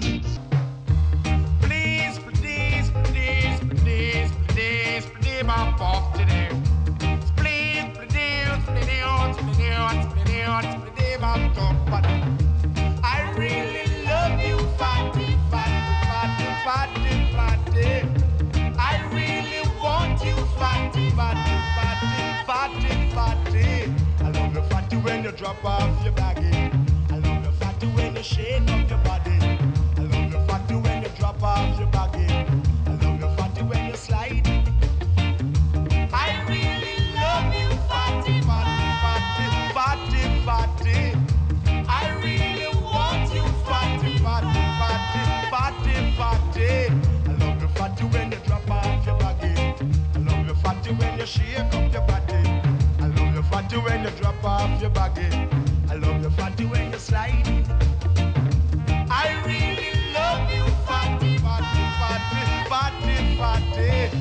Please, please, please, please, please, please, my pop today. Please, please, please, please, please, please, my top. I really love you, fatty, fatty, fatty, fatty, fatty. I really want you, fatty, fatty, fatty, fatty, fatty. I love you, fatty, when you drop off your baggy. I love you, fatty, when you shake up your body. I love you, fatty, when you drop off your baggy. I love you, fatty, when you slide. I really love you, fatty, fatty, fatty, fatty, fatty. I really want you, fatty, fatty, fatty, fatty, fatty. I love you, fatty, when you drop off your baggy. I love you, fatty, when you shake up your body. I love you, fatty, when you drop off your baggy. I love you, fatty, when you slide. I really love you, fatty, fatty, fatty, fatty, fatty.